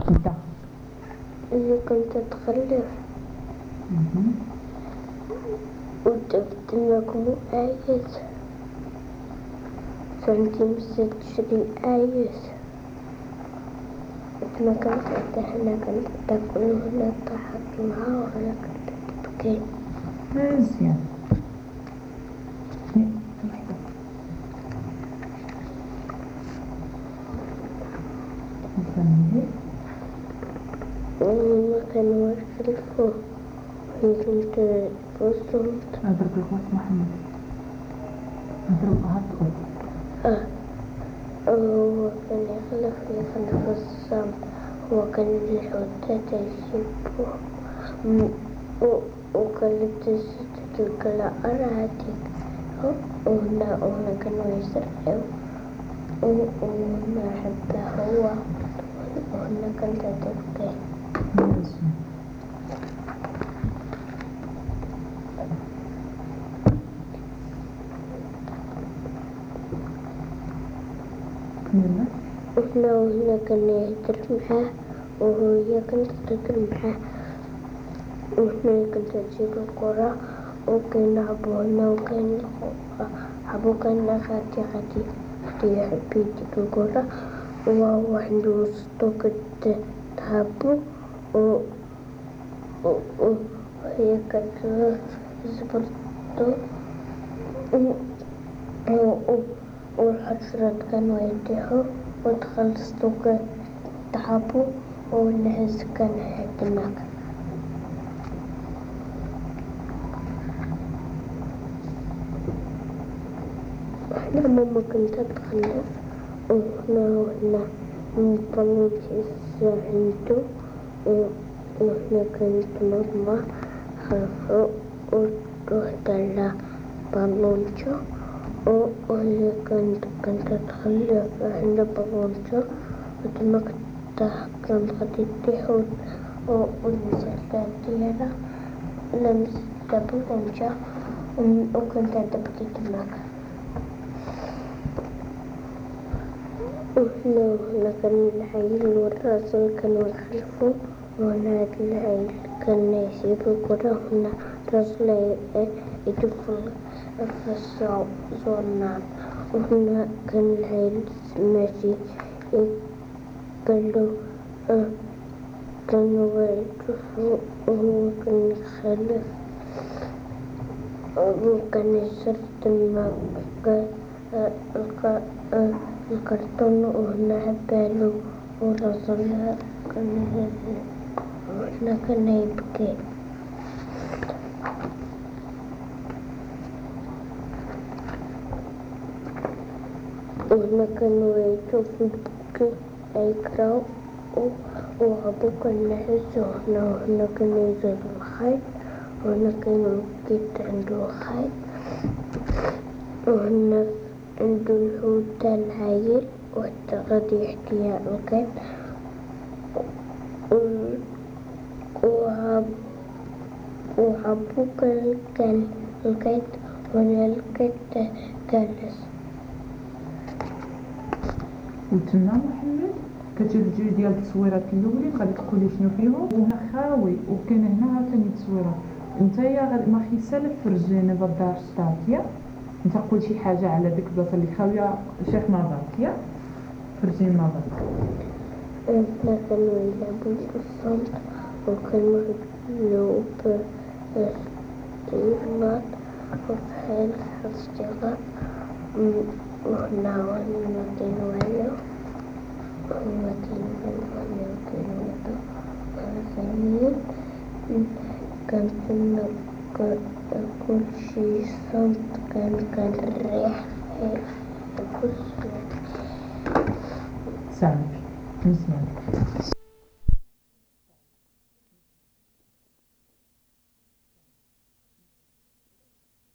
انت أنا كنت أتخلف وجبت مجموع آيس، سنتي 26 آيس. ما كنت أتهنى، كنت تاكل ولا تضحك معاه ولا كنت تبكي. مزيان. وما كانوا يخلفوا كنت بصمت. أضرب الخوات محمد، أضرب هاتقول. هو كان يخلف الصمت، هو كان الحوتة يجيبوه وكانت تلك الأراضي، وهنا كانوا يزرعوا وهنا حبه هو، وهنا كنت تبكي. وهنا كان يهدر معاه وهي كانت تهدر معاه، وهنا كنت تجيب الكرة وكان يلعبوا هنا، وكان يلعبوا كان غادي يحب يديك الكرة، وهو عنده وسطو كنت تهبو وهي كانت زبرتو والحشرات كانوا يطيحوا وتخلصتو كتحبوا والنهز كان هناك. احنا ماما كنت تخلف وهنا نضلوا عنده، وهنا كانت ماما خلفه ورحت على بالونشو، وهي كانت تخلف عند بالونشو وتما كان غادي تطيح ونزلت ديالها لمست بالونشا وكنت تبكي تماك. وهنا كان العيل والرجل كانوا يخلفوا، وهنا هاد العيل كان يسيب الكرة، وهنا الرجل يدف في الزورنان، وهنا كان العيل ماشي كانوا يدفوا وهو كان يخلف وكان يستخدم الكرتون، وهنا عبالو ورجل وهنا كان يبكي. وهنا كانوا يشوفوا البكي يقراو وأبو كان يهز، وهنا كان يزور الخيط، وهنا كان الكيت عنده خيط، وهنا عنده الحوتة العيل وحتى غادي يحكيها الكيت، وعبو كان الكيت، وهنا الكيت جالس. وتما محمد كتجيب جوج ديال التصويرات الاولين غادي تقولي شنو فيهم، وهنا خاوي وكاين هنا عاوتاني تصويرات. نتايا غادي ما خيسالك فرجينا بالدار ستاتيا، انت قول شي حاجه على ديك البلاصه اللي خاويه شيخ نظرك، يا فرجينا نظرك. احنا كانوا يلعبوا في الصمت وكانوا يبنوا بالطيارات وبحال الصغار، وهنا كانوا عليهم وهنا كانوا كان كنا كل شي صمت، كان الريح كل شي سامي مزيان.